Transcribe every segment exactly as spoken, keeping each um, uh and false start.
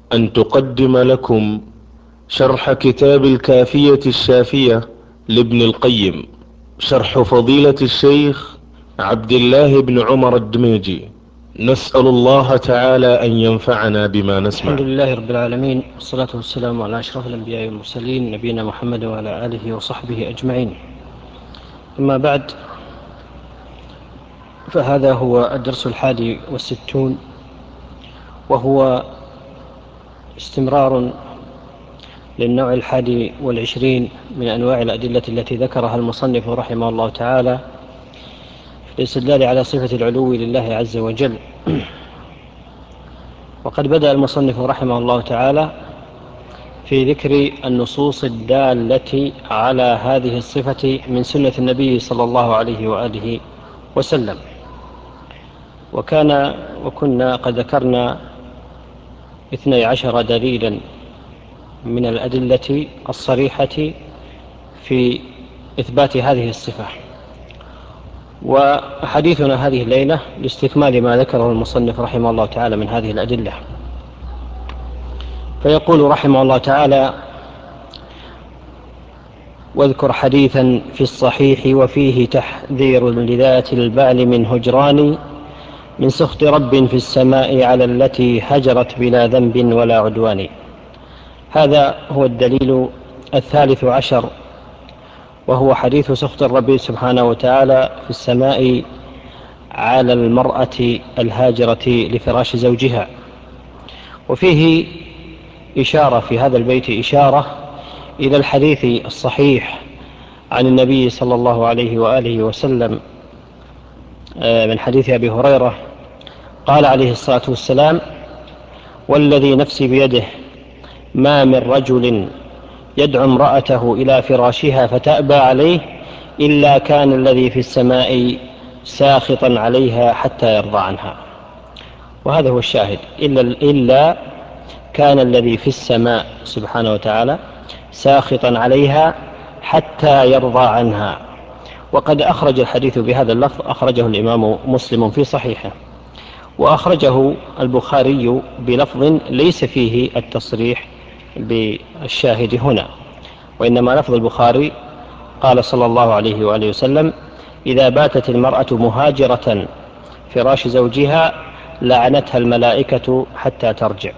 أن تقدم لكم شرح كتاب الكافية الشافية لابن القيم، شرح فضيلة الشيخ عبد الله بن عمر الدميجي. نسأل الله تعالى أن ينفعنا بما نسمع. الحمد لله رب العالمين، والصلاة والسلام على أشرف الأنبياء والمرسلين، نبينا محمد وعلى آله وصحبه أجمعين. أما بعد، فهذا هو الدرس الحادي والستون، وهو استمرار للنوع الحادي والعشرين من أنواع الأدلة التي ذكرها المصنف رحمه الله تعالى في الاستدلال على صفة العلو لله عز وجل. وقد بدأ المصنف رحمه الله تعالى في ذكر النصوص الدالة على هذه الصفة من سنة النبي صلى الله عليه وآله وسلم، وكان وكنا قد ذكرنا اثني عشر دليلا من الأدلة الصريحة في إثبات هذه الصفة. وحديثنا هذه الليلة لاستكمال ما ذكره المصنف رحمه الله تعالى من هذه الأدلة، فيقول رحمه الله تعالى: واذكر حديثا في الصحيح وفيه تحذير لذات البعل من هجران، من سخط رب في السماء على التي هجرت بلا ذنب ولا عدوان. هذا هو الدليل الثالث عشر، وهو حديث سخط الرب سبحانه وتعالى في السماء على المرأة الهاجرة لفراش زوجها. وفيه إشارة في هذا البيت، إشارة إلى الحديث الصحيح عن النبي صلى الله عليه وآله وسلم من حديث أبي هريرة قال عليه الصلاة والسلام: والذي نفسي بيده ما من رجل يدعو امرأته إلى فراشها فتأبى عليه إلا كان الذي في السماء ساخطا عليها حتى يرضى عنها. وهذا هو الشاهد، إلا, إلا كان الذي في السماء سبحانه وتعالى ساخطا عليها حتى يرضى عنها. وقد أخرج الحديث بهذا اللفظ، أخرجه الإمام مسلم في صحيحه، وأخرجه البخاري بلفظ ليس فيه التصريح بالشاهد هنا، وإنما لفظ البخاري قال صلى الله عليه وآله وسلم: إذا باتت المرأة مهاجرة فراش زوجها لعنتها الملائكة حتى ترجع.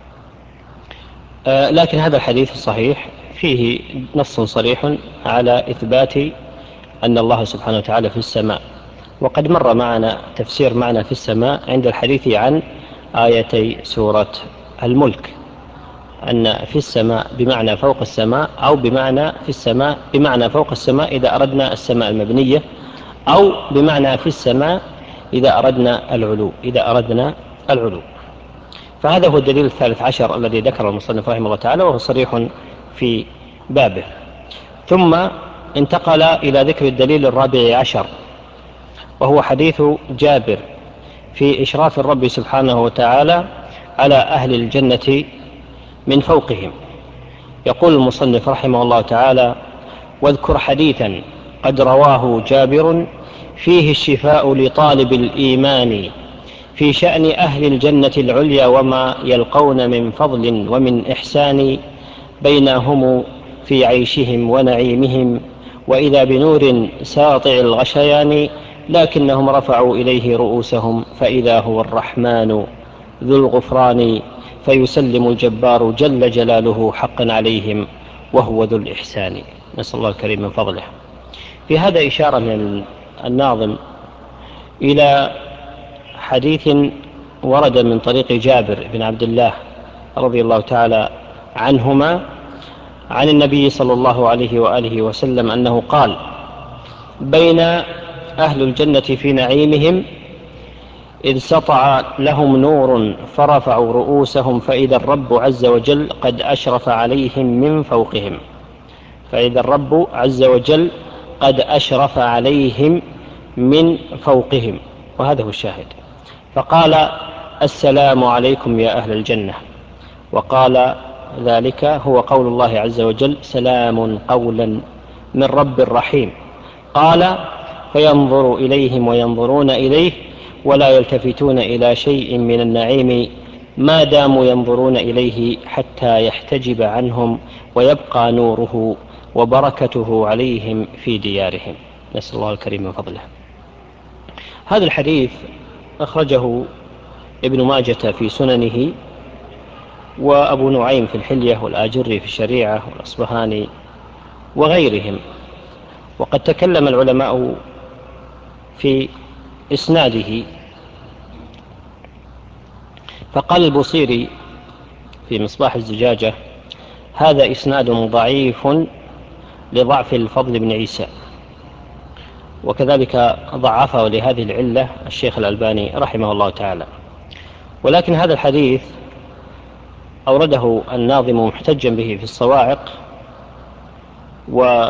آه لكن هذا الحديث الصحيح فيه نص صريح على إثبات أن الله سبحانه وتعالى في السماء. وقد مر معنا تفسير معنى في السماء عند الحديث عن آيتي سورة الملك، أن في السماء بمعنى فوق السماء، أو بمعنى في السماء بمعنى فوق السماء إذا أردنا السماء المبنية، أو بمعنى في السماء إذا أردنا العلو إذا أردنا العلو فهذا هو الدليل الثالث عشر الذي ذكر المصنف رحمه الله تعالى، وهو صريح في بابه. ثم انتقل إلى ذكر الدليل الرابع عشر، وهو حديث جابر في إشراف الرب سبحانه وتعالى على أهل الجنة من فوقهم. يقول المصنف رحمه الله تعالى: واذكر حديثا قد رواه جابر فيه الشفاء لطالب الإيمان في شأن أهل الجنة العليا وما يلقون من فضل ومن إحسان بينهم في عيشهم ونعيمهم، وإذا بنور ساطع الغشيان لكنهم رفعوا إليه رؤوسهم فإذا هو الرحمن ذو الغفران، فيسلم الجبار جل جلاله حقا عليهم وهو ذو الإحسان. نسأل الله الكريم من فضله. في هذا إشارة من الناظم إلى حديث ورد من طريق جابر بن عبد الله رضي الله تعالى عنهما عن النبي صلى الله عليه وآله وسلم أنه قال: بين أهل الجنة في نعيمهم إذ سطع لهم نور فرفعوا رؤوسهم فإذا الرب عز وجل قد أشرف عليهم من فوقهم فإذا الرب عز وجل قد أشرف عليهم من فوقهم وهذا هو الشاهد. فقال: السلام عليكم يا أهل الجنة. وقال ذلك هو قول الله عز وجل: سلام قولا من رب رحيم. قال: فينظر إليهم وينظرون إليه ولا يلتفتون إلى شيء من النعيم ما داموا ينظرون إليه حتى يحتجب عنهم ويبقى نوره وبركته عليهم في ديارهم. نسأل الله الكريم من فضله. هذا الحديث أخرجه ابن ماجة في سننه، وأبو نعيم في الحلية، والآجري في الشريعة، والأصبهاني وغيرهم. وقد تكلم العلماء في إسناده، فقال البوصيري في مصباح الزجاجة: هذا إسناد ضعيف لضعف الفضل بن عيسى. وكذلك ضعفه لهذه العلة الشيخ الألباني رحمه الله تعالى. ولكن هذا الحديث أورده الناظم محتجا به في الصواعق، و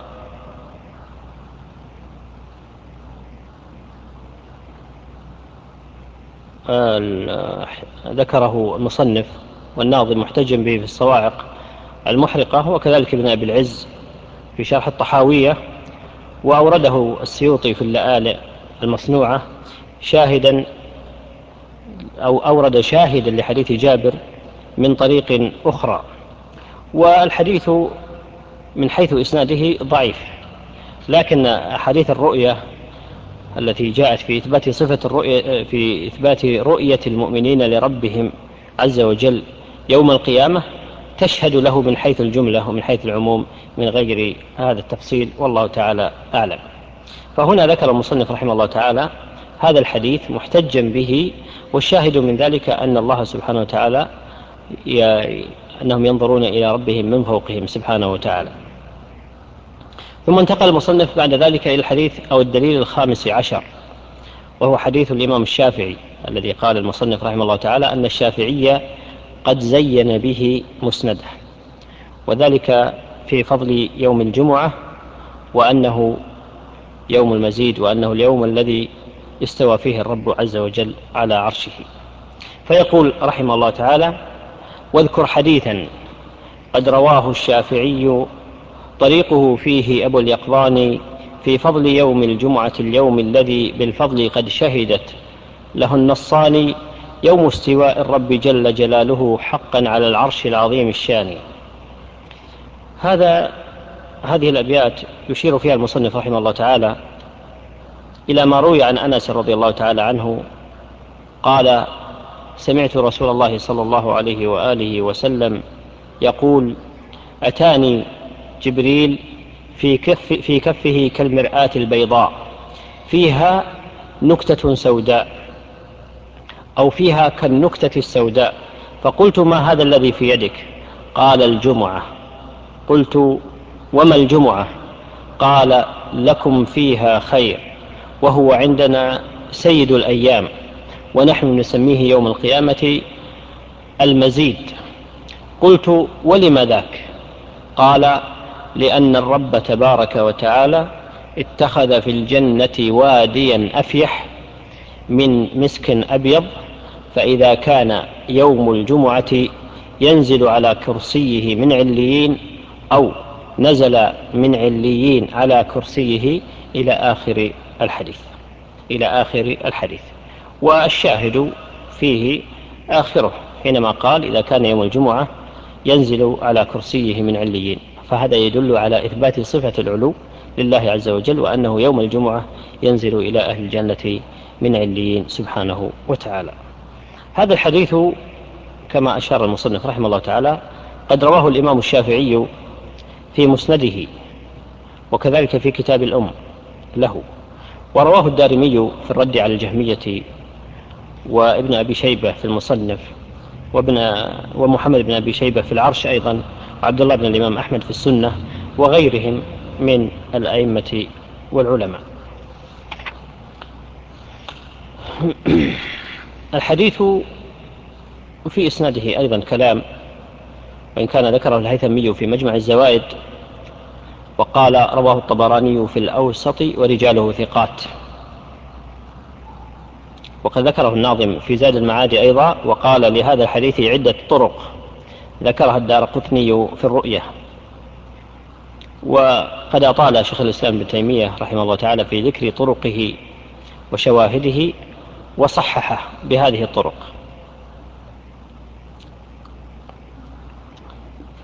ذكره المصنف والناظم محتجا به في الصواعق المحرقة، وكذلك ابن أبي العز في شرح الطحاوية، وأورده السيوطي في اللآلئ المصنوعة شاهدا أو أورد شاهدا لحديث جابر من طريق أخرى. والحديث من حيث إسناده ضعيف، لكن أحاديث الرؤية التي جاءت في إثبات صفة الرؤية في إثبات رؤية المؤمنين لربهم عز وجل يوم القيامة تشهد له من حيث الجملة ومن حيث العموم من غير هذا التفصيل، والله تعالى أعلم. فهنا ذكر المصنف رحمه الله تعالى هذا الحديث محتجا به، والشاهد من ذلك أن الله سبحانه وتعالى أنهم ينظرون إلى ربهم من فوقهم سبحانه وتعالى. ثم انتقل المصنف بعد ذلك إلى الحديث أو الدليل الخامس عشر، وهو حديث الإمام الشافعي الذي قال المصنف رحمه الله تعالى أن الشافعية قد زين به مسنده، وذلك في فضل يوم الجمعة، وأنه يوم المزيد، وأنه اليوم الذي استوى فيه الرب عز وجل على عرشه. فيقول رحمه الله تعالى: واذكر حديثا قد رواه الشافعي طريقه فيه أبو اليقظان في فضل يوم الجمعة اليوم الذي بالفضل قد شهدت له النصان، يوم استواء الرب جل جلاله حقا على العرش العظيم الشان. هذا هذه الأبيات يشير فيها المصنف رحمه الله تعالى إلى ما روي عن أنس رضي الله تعالى عنه قال: سمعت رسول الله صلى الله عليه وآله وسلم يقول: أتاني جبريل في, كف في كفه كالمرآة البيضاء فيها نكتة سوداء، أو فيها كالنكتة السوداء، فقلت: ما هذا الذي في يدك؟ قال: الجمعة. قلت: وما الجمعة؟ قال: لكم فيها خير، وهو عندنا سيد الأيام، ونحن نسميه يوم القيامة المزيد. قلت: ولم ذاك؟ قال: لأن الرب تبارك وتعالى اتخذ في الجنة واديا أفيح من مسك أبيض، فإذا كان يوم الجمعة ينزل على كرسيه من عليين، أو نزل من عليين على كرسيه، إلى آخر الحديث إلى آخر الحديث. والشاهد فيه آخره حينما قال: إذا كان يوم الجمعة ينزل على كرسيه من عليين، فهذا يدل على إثبات صفة العلو لله عز وجل، وأنه يوم الجمعة ينزل إلى أهل الجنة من عليين سبحانه وتعالى. هذا الحديث كما أشار المصنف رحمه الله تعالى قد رواه الإمام الشافعي في مسنده، وكذلك في كتاب الأم له، ورواه الدارمي في الرد على الجهمية، وابن أبي شيبة في المصنف، وابن ومحمد بن أبي شيبة في العرش أيضا، وعبد الله بن الإمام أحمد في السنة، وغيرهم من الأئمة والعلماء. الحديث في إسناده أيضا كلام، وإن كان ذكره الهيثمي في مجمع الزوائد، وقال: رواه الطبراني في الأوسط ورجاله ثقات. وقد ذكره الناظم في زاد المعاد أيضا، وقال: لهذا الحديث عدة طرق ذكرها الدارقطني في الرؤية. وقد أطال شيخ الإسلام ابن تيمية رحمه الله تعالى في ذكر طرقه وشواهده، وصححه بهذه الطرق.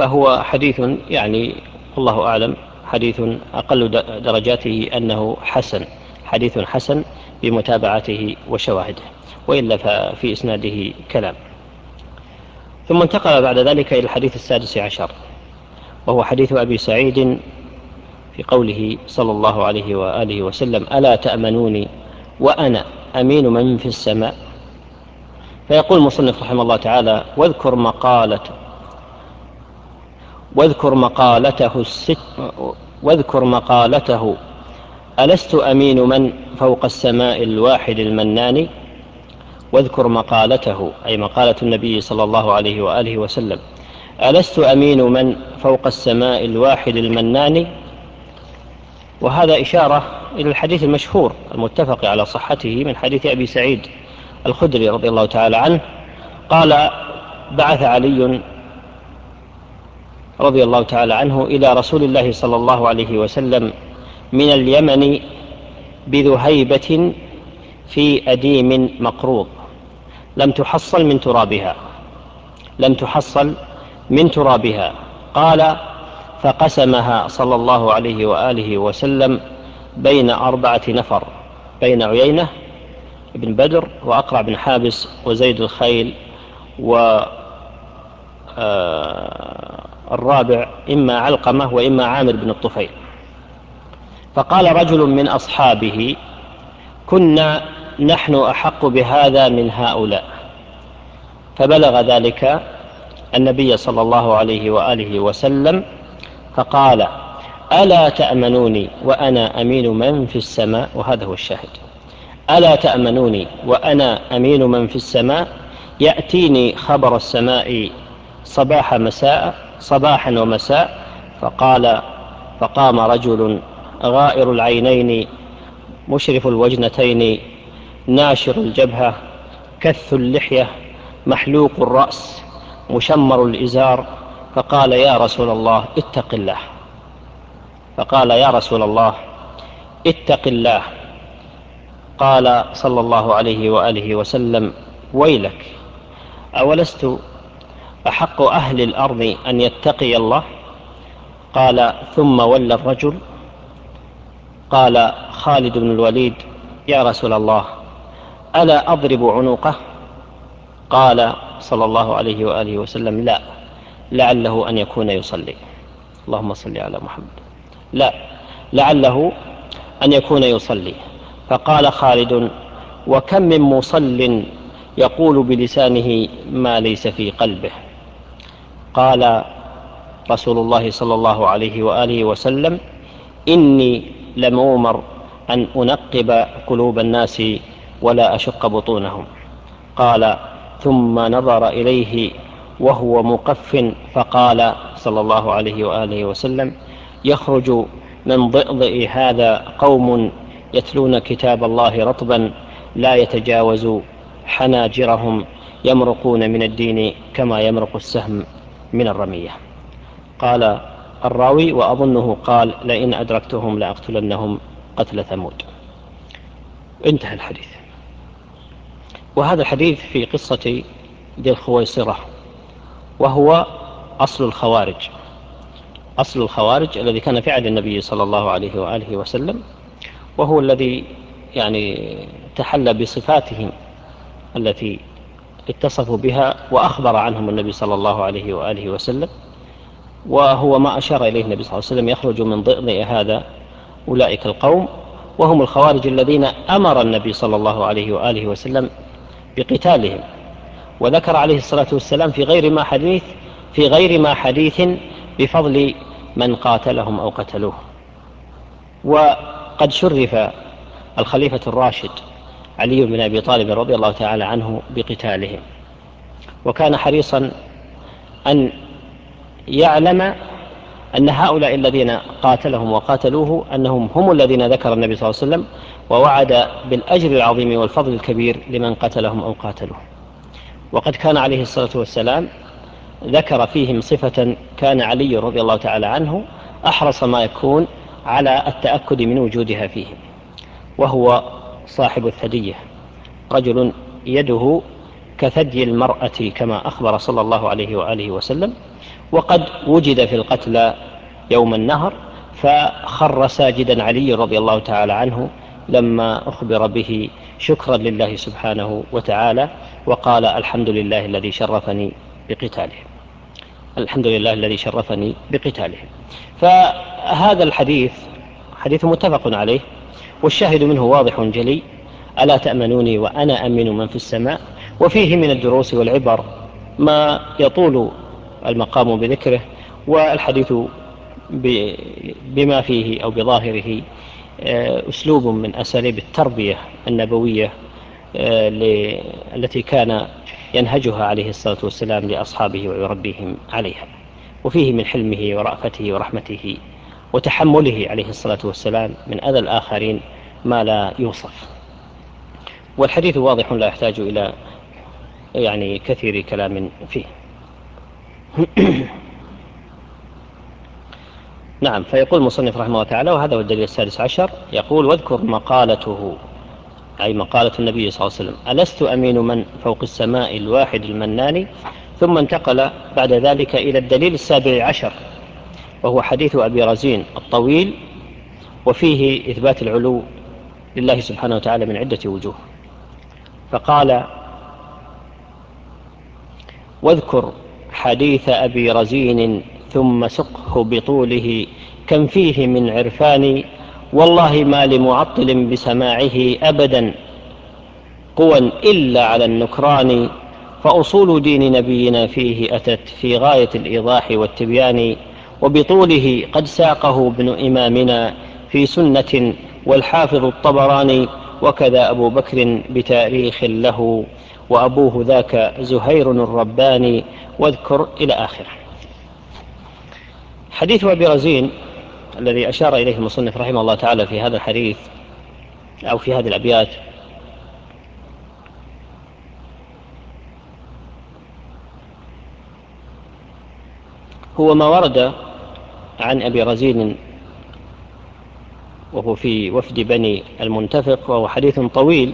فهو حديث يعني والله أعلم حديث أقل درجاته أنه حسن، حديث حسن بمتابعته وشواهده، وإلا ففي إسناده كلام. ثم انتقل بعد ذلك إلى الحديث السادس عشر، وهو حديث أبي سعيد في قوله صلى الله عليه وآله وسلم: ألا تأمنوني وأنا أمين من في السماء. فيقول المصنف رحمه الله تعالى: واذكر مقالة واذكر مقالته الست واذكر مقالته ألست أمين من فوق السماء الواحد المنان. واذكر مقالته أي مقالة النبي صلى الله عليه وآله وسلم: ألست أمين من فوق السماء الواحد المنان. وهذا إشارة إلى الحديث المشهور المتفق على صحته من حديث أبي سعيد الخدري رضي الله تعالى عنه قال: بعث علي رضي الله تعالى عنه إلى رسول الله صلى الله عليه وسلم من اليمن بذهيبة في أديم مقروض لم تحصل من ترابها لم تحصل من ترابها قال: فقسمها صلى الله عليه وآله وسلم بين أربعة نفر، بين عيينة بن بدر وأقرع بن حابس وزيد الخيل، والرابع إما علقمة وإما عامر بن الطفيل. فقال رجل من أصحابه: كنا نحن أحق بهذا من هؤلاء. فبلغ ذلك النبي صلى الله عليه وآله وسلم فقال: ألا تأمنوني وأنا أمين من في السماء. وهذا هو الشاهد: ألا تأمنوني وأنا أمين من في السماء، يأتيني خبر السماء صباح مساء صباحا ومساء. فقال فقام رجل غائر العينين مشرف الوجنتين ناشر الجبهة كث اللحية محلوق الرأس مشمر الإزار، فقال: يا رسول الله اتق الله فقال: يا رسول الله اتق الله. قال صلى الله عليه وآله وسلم: ويلك، أولست أحق أهل الأرض أن يتقي الله؟ قال: ثم ولى الرجل. قال خالد بن الوليد: يا رسول الله ألا أضرب عنقه؟ قال صلى الله عليه وآله وسلم: لا، لعله أن يكون يصلي. اللهم صل على محمد. لا، لعله أن يكون يصلي. فقال خالد: وكم من مصل يقول بلسانه ما ليس في قلبه. قال رسول الله صلى الله عليه وآله وسلم: إني لمؤمر أن أنقب قلوب الناس ولا أشق بطونهم. قال ثم نظر إليه وهو مقف فقال صلى الله عليه وآله وسلم: يخرج من ضئضئ هذا قوم يتلون كتاب الله رطبا لا يتجاوز حناجرهم يمرقون من الدين كما يمرق السهم من الرمية. قال الراوي: وأظنه قال: لئن أدركتهم لأقتلنهم قتل ثمود. انتهى الحديث. وهذا الحديث في قصة ذي الخويصرة، وهو أصل الخوارج أصل الخوارج الذي كان في عهد النبي صلى الله عليه وآله وسلم، وهو الذي يعني تحلى بصفاتهم التي اتصفوا بها وأخبر عنهم النبي صلى الله عليه وآله وسلم، وهو ما أشار إليه النبي صلى الله عليه وسلم: يخرج من ضئضئ هذا أولئك القوم، وهم الخوارج الذين أمر النبي صلى الله عليه وآله وسلم بقتالهم. وذكر عليه الصلاة والسلام في غير ما حديث في غير ما حديث بفضل من قاتلهم أو قتلوه. وقد شرف الخليفة الراشد علي بن أبي طالب رضي الله تعالى عنه بقتالهم، وكان حريصا أن يعلم أن هؤلاء الذين قاتلهم وقاتلوه أنهم هم الذين ذكر النبي صلى الله عليه وسلم، ووعد بالأجر العظيم والفضل الكبير لمن قتلهم أو قاتلوه. وقد كان عليه الصلاة والسلام ذكر فيهم صفة كان علي رضي الله تعالى عنه أحرص ما يكون على التأكد من وجودها فيهم، وهو صاحب الثدية، رجل يده كثدي المرأة كما أخبر صلى الله عليه وآله وسلم. وقد وجد في القتلى يوم النهر فخر ساجدا علي رضي الله تعالى عنه لما أخبر به شكرا لله سبحانه وتعالى، وقال الحمد لله الذي شرفني بقتالهم، الحمد لله الذي شرفني بقتالهم. فهذا الحديث حديث متفق عليه، والشاهد منه واضح جلي: ألا تأمنوني وأنا أمن من في السماء. وفيه من الدروس والعبر ما يطول المقام بذكره، والحديث بما فيه أو بظاهره أسلوب من أساليب التربية النبوية التي كان ينهجها عليه الصلاة والسلام لأصحابه ويربيهم عليها. وفيه من حلمه ورأفته ورحمته وتحمله عليه الصلاة والسلام من أذى الآخرين ما لا يوصف. والحديث واضح لا يحتاج إلى يعني كثير كلام فيه. نعم. فيقول المصنف رحمه الله تعالى، وهذا هو الدليل السادس عشر، يقول: واذكر مقالته، أي مقالة النبي صلى الله عليه وسلم: ألست أمين من فوق السماء الواحد المنان. ثم انتقل بعد ذلك إلى الدليل السابع عشر، وهو حديث أبي رزين الطويل، وفيه إثبات العلو لله سبحانه وتعالى من عدة وجوه. فقال: واذكر حديث أبي رزين ثم سقه بطوله، كم فيه من عرفان، والله ما لمعطل بسماعه أبدا قوى إلا على النكران. فأصول دين نبينا فيه أتت في غاية الإيضاح والتبيان، وبطوله قد ساقه ابن إمامنا في سنة والحافظ الطبراني، وكذا أبو بكر بتاريخ له، وأبوه ذاك زهير الرباني، واذكر إلى آخره. حديث أبي رزين الذي أشار إليه المصنف رحمه الله تعالى في هذا الحديث أو في هذه الأبيات هو ما ورد عن أبي رزين وهو في وفد بني المنتفق، وهو حديث طويل،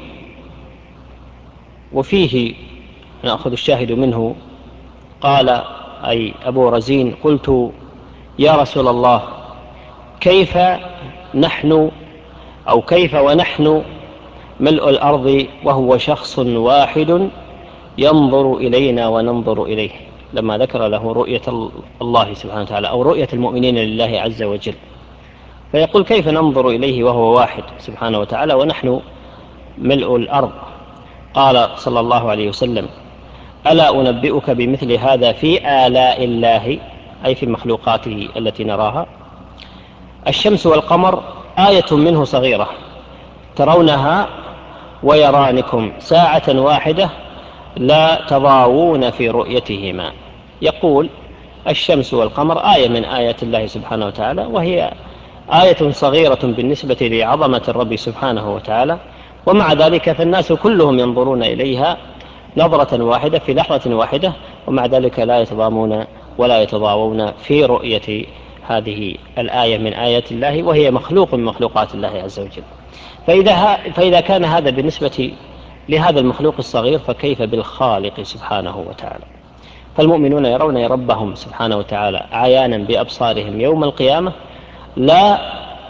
وفيه نأخذ الشاهد منه. قال أي أبو رزين: قلت يا رسول الله، كيف نحن أو كيف ونحن ملء الأرض وهو شخص واحد ينظر إلينا وننظر إليه، لما ذكر له رؤية الله سبحانه وتعالى أو رؤية المؤمنين لله عز وجل. فيقول: كيف ننظر إليه وهو واحد سبحانه وتعالى ونحن ملء الأرض؟ قال صلى الله عليه وسلم: ألا أنبئك بمثل هذا في آلاء الله، أي في مخلوقاته التي نراها. الشمس والقمر آية منه صغيرة ترونها ويرانكم ساعة واحدة لا تضاوون في رؤيتهما. يقول: الشمس والقمر آية من آيات الله سبحانه وتعالى، وهي آية صغيرة بالنسبة لعظمة الرب سبحانه وتعالى، ومع ذلك فالناس كلهم ينظرون إليها نظرة واحدة في لحظة واحدة، ومع ذلك لا يتضامون ولا يتضاوون في رؤية هذه الآية من آيات الله، وهي مخلوق من مخلوقات الله عز وجل. فإذا, فإذا كان هذا بالنسبة لهذا المخلوق الصغير، فكيف بالخالق سبحانه وتعالى؟ فالمؤمنون يرون ربهم سبحانه وتعالى عيانا بأبصارهم يوم القيامة، لا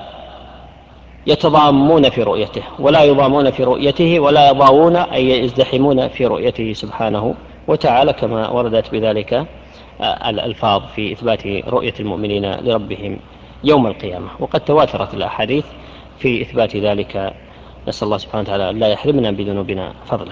يتضامون في رؤيته ولا يضامون في رؤيته ولا يضاوون أي يزدحمون في رؤيته سبحانه وتعالى، كما وردت بذلك الألفاظ في إثبات رؤية المؤمنين لربهم يوم القيامة. وقد تواترت الأحاديث في إثبات ذلك، نسأل الله سبحانه وتعالى لا يحرمنا بذنوبنا فضله.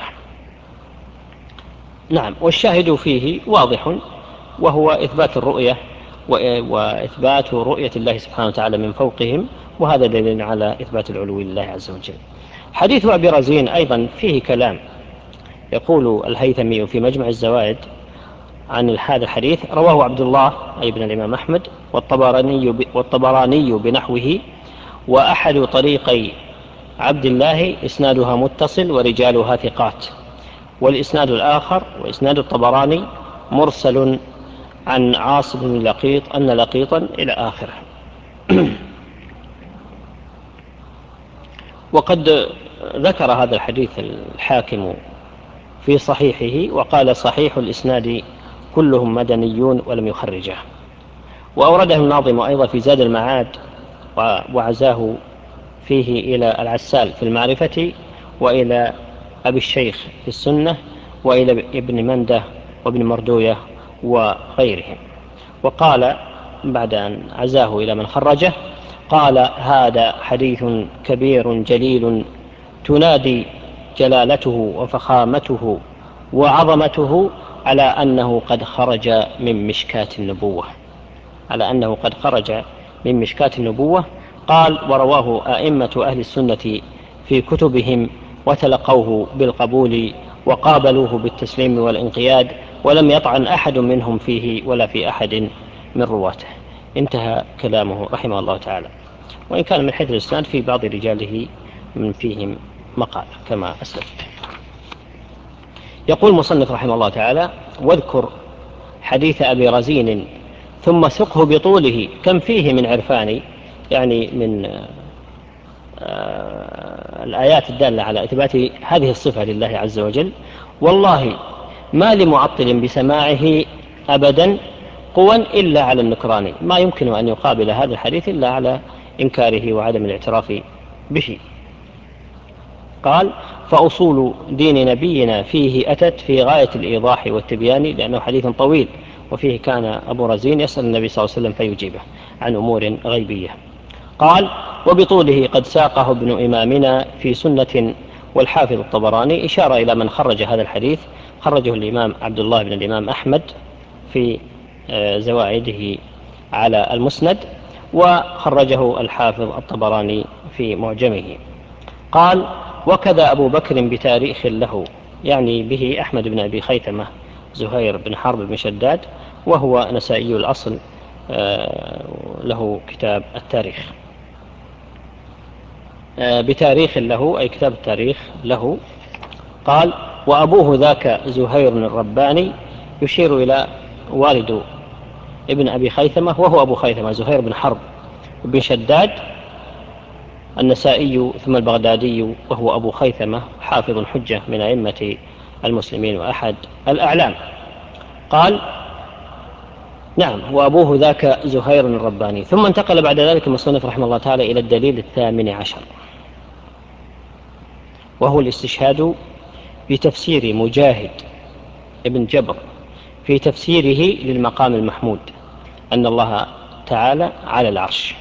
نعم. والشاهد فيه واضح، وهو إثبات الرؤية وإثبات رؤية الله سبحانه وتعالى من فوقهم، وهذا دليل على إثبات العلو لله عز وجل. حديث أبي رزين أيضا فيه كلام. يقول الهيثمي في مجمع الزوائد عن هذا الحديث: رواه عبد الله أي ابن الإمام أحمد والطبراني, والطبراني بنحوه، وأحد طريقي عبد الله إسنادها متصل ورجالها ثقات، والإسناد الآخر وإسناد الطبراني مرسل عن عاصم بن لقيط أن لقيطا إلى آخره. وقد ذكر هذا الحديث الحاكم في صحيحه، وقال صحيح الإسناد كلهم مدنيون ولم يخرجه. وأورده الناظم أيضا في زاد المعاد وعزاه فيه إلى العسال في المعرفة، وإلى أبي الشيخ في السنة، وإلى ابن منده وابن مردوية وغيرهم. وقال بعد أن عزاه إلى من خرجه قال: هذا حديث كبير جليل تنادي جلالته وفخامته وعظمته على أنه قد خرج من مشكاة النبوة على أنه قد خرج من مشكاة النبوة. قال: ورواه أئمة أهل السنة في كتبهم وتلقوه بالقبول وقابلوه بالتسليم والانقياد، ولم يطعن أحد منهم فيه ولا في أحد من رواته. انتهى كلامه رحمه الله تعالى. وإن كان من حيث الإسناد في بعض رجاله من فيهم مقال كما أسلفت. يقول المصنف رحمه الله تعالى: واذكر حديث أبي رزين ثم سقه بطوله كم فيه من عرفان، يعني من آه الآيات الدالة على إثبات هذه الصفة لله عز وجل. والله ما لمعطل بسماعه أبدا قوى إلا على النكران، ما يمكن أن يقابل هذا الحديث إلا على إنكاره وعدم الاعتراف به. قال: فأصول دين نبينا فيه أتت في غاية الإيضاح والتبيان، لأنه حديث طويل، وفيه كان أبو رزين يسأل النبي صلى الله عليه وسلم فيجيبه عن أمور غيبية. قال: وبطوله قد ساقه ابن إمامنا في سنة. والحافظ الطبراني إشارة إلى من خرج هذا الحديث، خرجه الإمام عبد الله بن الإمام أحمد في زوائده على المسند، وخرجه الحافظ الطبراني في معجمه. قال: وكذا أبو بكر بتاريخ له، يعني به أحمد بن أبي خيثمة زهير بن حرب بن شداد، وهو نسائي الأصل، له كتاب التاريخ. بتاريخ له أي كتاب التاريخ له. قال: وأبوه ذاك زهير الرباني، يشير إلى والد ابن أبي خيثمة، وهو أبو خيثمة زهير بن حرب بن شداد النسائي ثم البغدادي، وهو أبو خيثمة حافظ حجة من أئمة المسلمين وأحد الأعلام. قال: نعم، وأبوه ذاك زهير الرباني. ثم انتقل بعد ذلك المصنف رحمه الله تعالى إلى الدليل الثامن عشر، وهو الاستشهاد بتفسير مجاهد ابن جبر في تفسيره للمقام المحمود أن الله تعالى على العرش.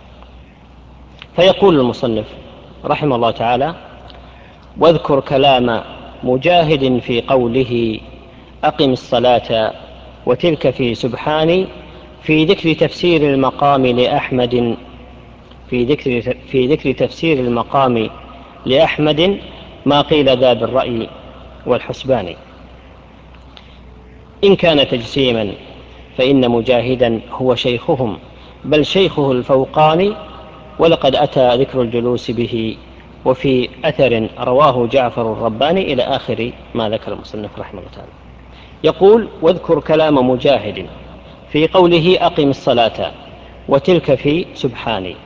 فيقول المصنف رحمه الله تعالى: واذكر كلام مجاهد في قوله أقم الصلاة وتلك في سبحان، في ذكر تفسير المقام لأحمد في ذكر, في ذكر تفسير المقام لأحمد ما قيل ذا بالرأي والحسبان. إن كان تجسيما فإن مجاهدا هو شيخهم، بل شيخه الفوقاني، ولقد أتى ذكر الجلوس به وفي أثر رواه جعفر الرباني، إلى آخر ما ذكر المصنف رحمه الله تعالى. يقول: واذكر كلام مجاهد في قوله أقم الصلاة وتلك في سبحاني.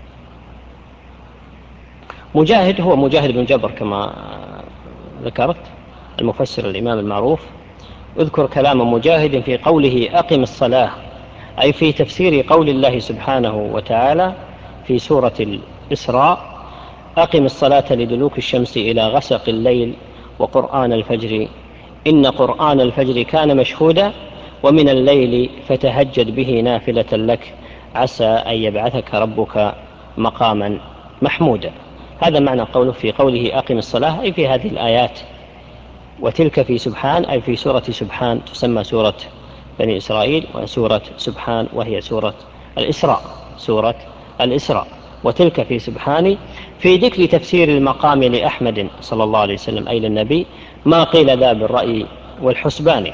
مجاهد هو مجاهد بن جبر كما ذكرت، المفسر الإمام المعروف. اذكر كلام مجاهد في قوله أقم الصلاة، أي في تفسير قول الله سبحانه وتعالى في سورة الإسراء: أقم الصلاة لدلوك الشمس إلى غسق الليل وقرآن الفجر إن قرآن الفجر كان مشهودا ومن الليل فتهجد به نافلة لك عسى أن يبعثك ربك مقاما محمودا. هذا معنى قوله في قوله أقم الصلاة، أي في هذه الآيات. وتلك في سبحان، أي في سورة سبحان، تسمى سورة بني إسرائيل، وسورة سبحان وهي سورة الإسراء سورة الإسراء وتلك في سبحان، في ذكر تفسير المقام لأحمد صلى الله عليه وسلم أي للنبي ما قيل ذا بالرأي والحسبان.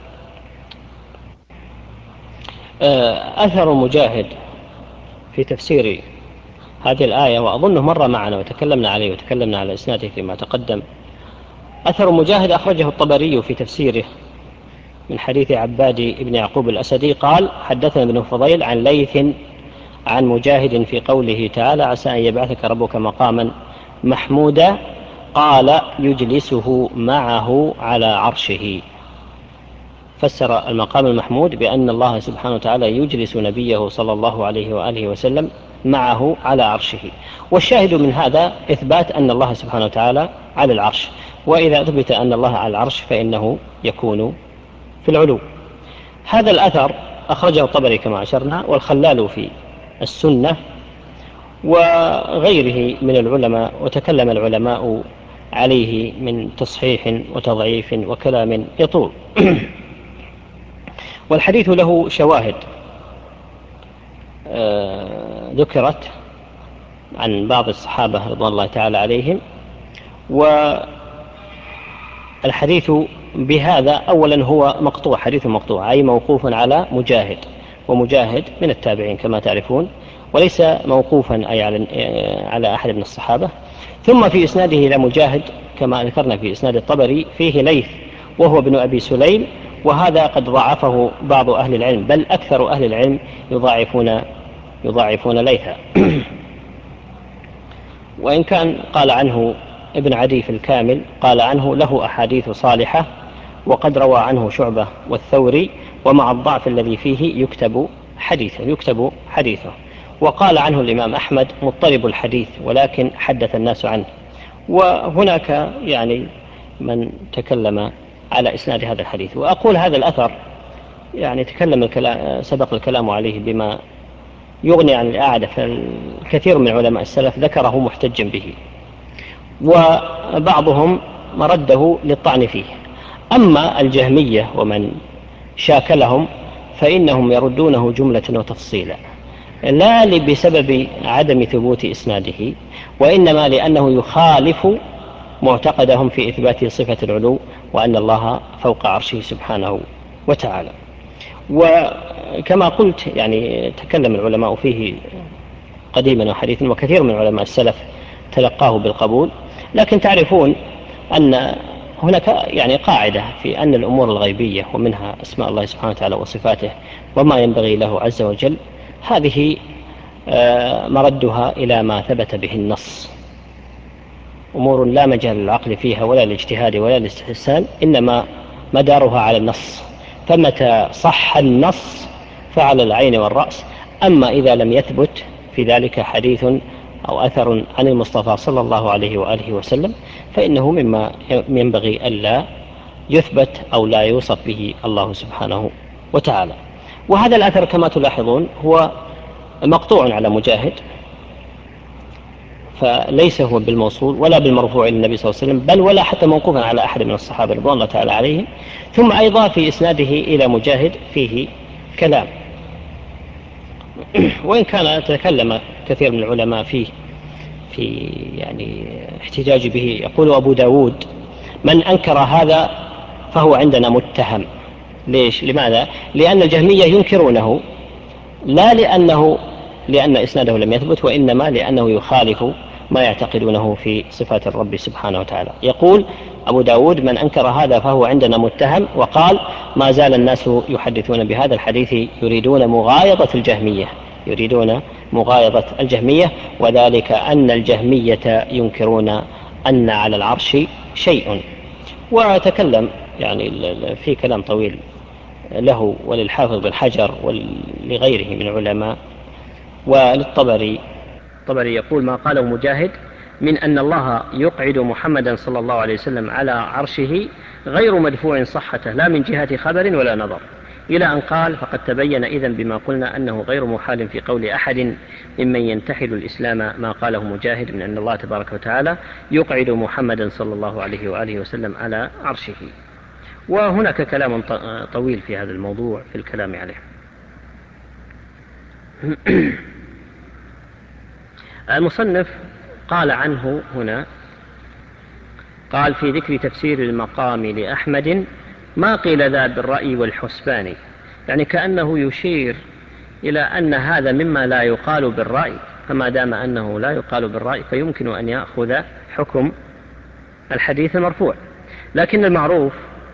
أثر مجاهد في تفسير هذه الآية، وأظنه مر معنا وتكلمنا عليه وتكلمنا على إسناده فيما تقدم. أثر مجاهد أخرجه الطبري في تفسيره من حديث عباد بن يعقوب الأسدي قال: حدثنا ابن فضيل عن ليث عن مجاهد في قوله تعالى: عسى أن يبعثك ربك مقاما محمودا، قال يجلسه معه على عرشه. فسر المقام المحمود بأن الله سبحانه وتعالى يجلس نبيه صلى الله عليه وآله وسلم معه على عرشه. والشاهد من هذا إثبات أن الله سبحانه وتعالى على العرش، وإذا أثبت أن الله على العرش فإنه يكون في العلو. هذا الأثر أخرجه الطبري كما أشرنا، والخلال في السنة وغيره من العلماء، وتكلم العلماء عليه من تصحيح وتضعيف وكلام يطول. والحديث له شواهد آه ذكرت عن بعض الصحابة رضوان الله تعالى عليهم. والحديث بهذا أولا هو مقطوع، حديث مقطوع أي موقوف على مجاهد، ومجاهد من التابعين كما تعرفون، وليس موقوفا أي على, على أحد من الصحابة. ثم في إسناده إلى مجاهد كما ذكرنا في إسناد الطبري فيه ليث وهو ابن أبي سليم، وهذا قد ضعفه بعض أهل العلم، بل أكثر أهل العلم يضاعفون يضاعفون ليثا. وإن كان قال عنه ابن عدي في الكامل، قال عنه له أحاديث صالحة، وقد روى عنه شعبة والثوري، ومع الضعف الذي فيه يكتب حديثه يكتب حديثه وقال عنه الإمام أحمد مضطرب الحديث ولكن حدث الناس عنه. وهناك يعني من تكلم على إسناد هذا الحديث. وأقول هذا الأثر يعني تكلم الكلام سبق الكلام عليه بما يغني عن الإعادة، فالكثير من علماء السلف ذكره محتجا به، وبعضهم مرده للطعن فيه. أما الجهمية ومن شاكلهم فإنهم يردونه جملة وتفصيلا، لا بسبب عدم ثبوت إسناده، وإنما لأنه يخالف معتقدهم في إثبات صفة العلو وأن الله فوق عرشه سبحانه وتعالى. وكما قلت يعني تكلم العلماء فيه قديما وحديثا، وكثير من علماء السلف تلقاه بالقبول. لكن تعرفون أن هناك يعني قاعدة في أن الأمور الغيبية ومنها أسماء الله سبحانه وتعالى وصفاته وما ينبغي له عز وجل، هذه مردها إلى ما ثبت به النص، أمور لا مجال للعقل فيها ولا الاجتهاد ولا الاستحسان، إنما مدارها على النص. فمتى صح النص فعلى العين والرأس. أما إذا لم يثبت في ذلك حديث أو أثر عن المصطفى صلى الله عليه وآله وسلم فإنه مما ينبغي ألا يثبت أو لا يوصف به الله سبحانه وتعالى. وهذا الأثر كما تلاحظون هو مقطوع على مجاهد، فليس هو بالموصول ولا بالمرفوع إلى النبي صلى الله عليه وسلم، بل ولا حتى موقوفا على أحد من الصحابة رضوان الله تعالى عليهم. ثم أيضا في إسناده إلى مجاهد فيه كلام، وإن كان تكلم كثير من العلماء فيه في يعني احتجاج به. يقول أبو داود من أنكر هذا فهو عندنا متهم. ليش؟ لماذا؟ لأن الجهمية ينكرونه لا لأنه لأن إسناده لم يثبت، وإنما لأنه يخالف ما يعتقدونه في صفات الرب سبحانه وتعالى. يقول أبو داود من أنكر هذا فهو عندنا متهم. وقال ما زال الناس يحدثون بهذا الحديث يريدون مغايضة الجهمية يريدون مغايضة الجهمية وذلك أن الجهمية ينكرون أن على العرش شيء. وتكلم يعني في كلام طويل له وللحافظ بن حجر ولغيره من العلماء وللطبري. الطبري يقول ما قاله مجاهد من أن الله يقعد محمدا صلى الله عليه وسلم على عرشه غير مدفوع صحته لا من جهة خبر ولا نظر، إلى أن قال فقد تبين إذن بما قلنا أنه غير محال في قول أحد ممن ينتحل الإسلام ما قاله مجاهد من أن الله تبارك وتعالى يقعد محمدا صلى الله عليه وآله وسلم على عرشه. وهناك كلام طويل في هذا الموضوع في الكلام عليه. المصنف قال عنه هنا قال في ذكر تفسير المقام لأحمد ما قيل ذا بالرأي والحسبان، يعني كأنه يشير إلى أن هذا مما لا يقال بالرأي، فما دام أنه لا يقال بالرأي فيمكن أن يأخذ حكم الحديث المرفوع. لكن المعروف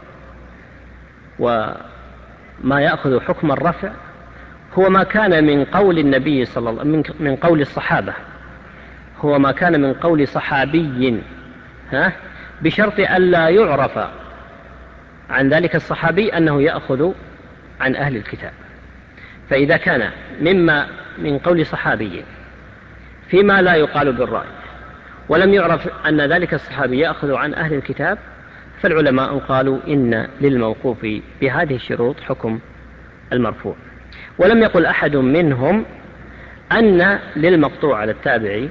وما يأخذ حكم الرفع هو ما كان من قول النبي صلى الله عليه وسلم من قول الصحابة، هو ما كان من قول صحابي ها بشرط ألا يعرف عن ذلك الصحابي أنه يأخذ عن أهل الكتاب. فإذا كان مما من قول صحابي فيما لا يقال بالرأي ولم يعرف أن ذلك الصحابي يأخذ عن أهل الكتاب، فالعلماء قالوا إن للموقوف بهذه الشروط حكم المرفوع. ولم يقل أحد منهم أن للمقطوع على التابعي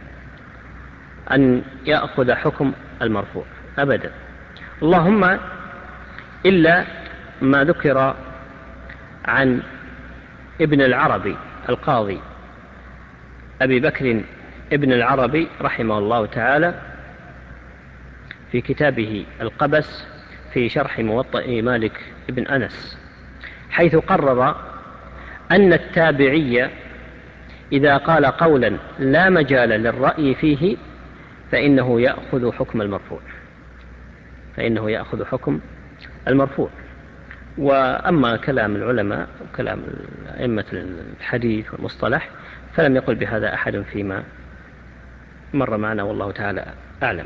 أن يأخذ حكم المرفوع أبدا، اللهم إلا ما ذكر عن ابن العربي القاضي أبي بكر ابن العربي رحمه الله تعالى في كتابه القبس في شرح موطئ مالك بن أنس، حيث قرر أن التابعي إذا قال قولا لا مجال للرأي فيه فإنه يأخذ حكم المرفوع فإنه يأخذ حكم المرفوع. وأما كلام العلماء وكلام أئمة الحديث والمصطلح فلم يقل بهذا أحد فيما مر معنا، والله تعالى أعلم.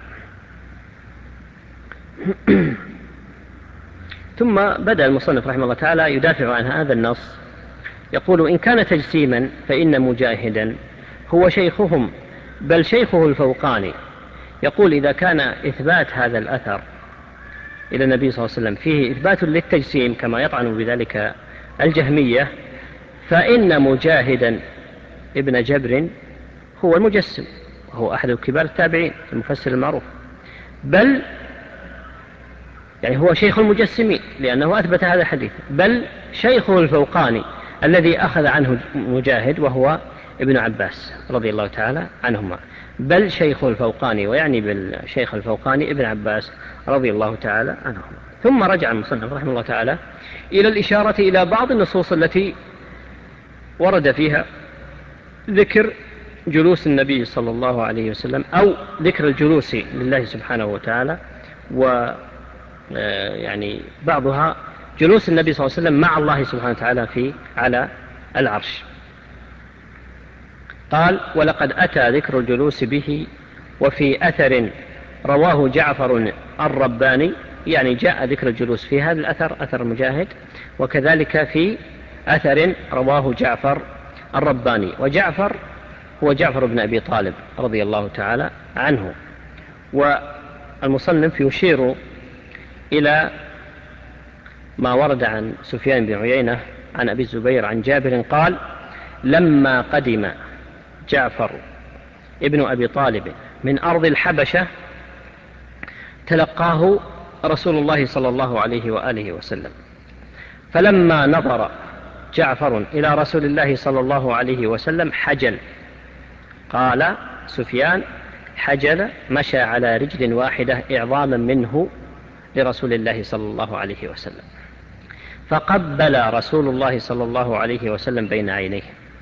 ثم بدأ المصنف رحمه الله تعالى يدافع عن هذا النص، يقول: إن كان تجسيما فإن مجاهدا هو شيخهم بل شيخه الفوقاني. يقول: إذا كان إثبات هذا الأثر إلى النبي صلى الله عليه وسلم فيه إثبات للتجسيم كما يطعن بذلك الجهمية، فإن مجاهدا ابن جبر هو المجسم، وهو أحد كبار التابعين المفسر المعروف، بل يعني هو شيخ المجسمين لأنه أثبت هذا الحديث، بل شيخه الفوقاني الذي أخذ عنه مجاهد وهو ابن عباس رضي الله تعالى عنهما، بل شيخه الفوقاني، ويعني بالشيخ الفوقاني ابن عباس رضي الله تعالى عنهما. ثم رجع المصنف رحمه الله تعالى إلى الإشارة إلى بعض النصوص التي ورد فيها ذكر جلوس النبي صلى الله عليه وسلم أو ذكر الجلوس لله سبحانه وتعالى، و يعني بعضها جلوس النبي صلى الله عليه وسلم مع الله سبحانه وتعالى في على العرش. قال: ولقد أتى ذكر الجلوس به وفي أثر رواه جعفر الرباني، يعني جاء ذكر الجلوس في هذا الأثر أثر مجاهد، وكذلك في أثر رواه جعفر الرباني، وجعفر هو جعفر بن أبي طالب رضي الله تعالى عنه. والمصنف يشير إلى ما ورد عن سفيان بن عيينة عن أبي الزبير عن جابر قال: لما قدم جعفر ابن أبي طالب من أرض الحبشة تلقاه رسول الله صلى الله عليه وآله وسلم، فلما نظر جعفر إلى رسول الله صلى الله عليه وسلم حجل. قال سفيان: حجل مشى على رجل واحدة إعظاما منه لرسول الله صلى الله عليه وسلم، فقبل رسول الله صلى الله عليه وسلم بين عينيه